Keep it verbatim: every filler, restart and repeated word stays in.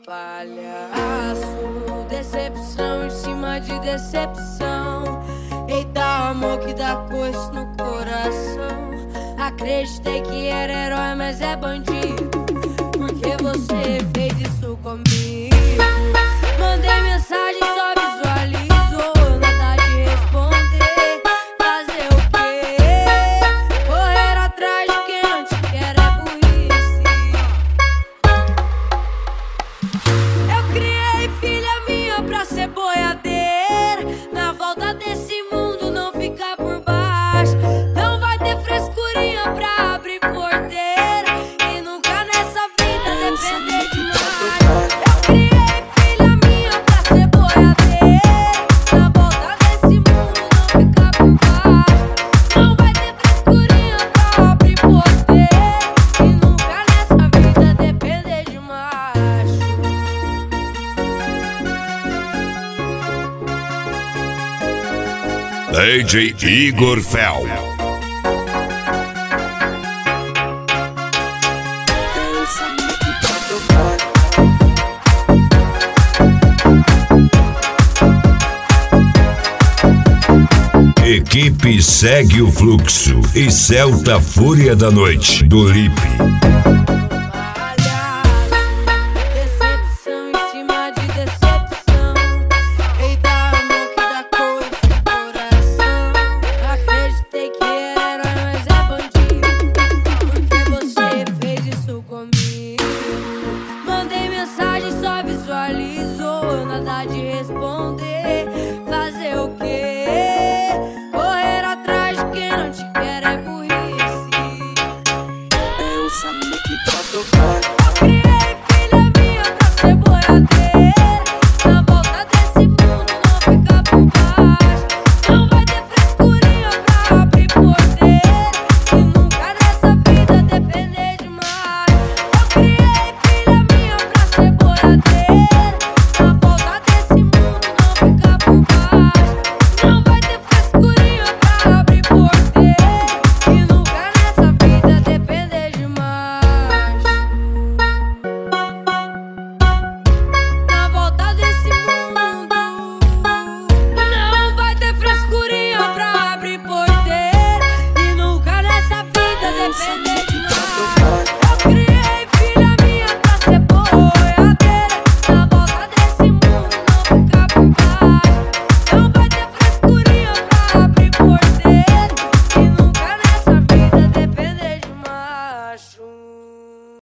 palhaço, decepção em cima de decepção. Eita, amor que dá coice no coração. Acreditei que era herói, mas é bandido. Porque você fez isso comigo. Mandei mensagem, só visualizou. Nada de responder. Fazer o quê? Correr atrás de quem não te quer é burrice. Eu criei filha minha pra ser boiadeira. Na volta desse mundo não ficar por baixo. Não vai ter frescurinha pra abrir porteira. E nunca nessa vida depender de mais. Eu criei filha minha pra ser boiadeira. Na volta desse mundo não ficar por baixo. Não vai ter frescurinha pra abrir porteira. E nunca nessa vida depender de macho. D J Igor Fel. Equipe Segue o Fluxo e Celta Fúria da Noite, do Lipe. Decepção em cima de decepção. Eita, amor que dá coice no coração. Acreditei que era herói, mas é bandido. Porque você fez isso comigo. Mandei mensagem, só visualizou. Nada de responder.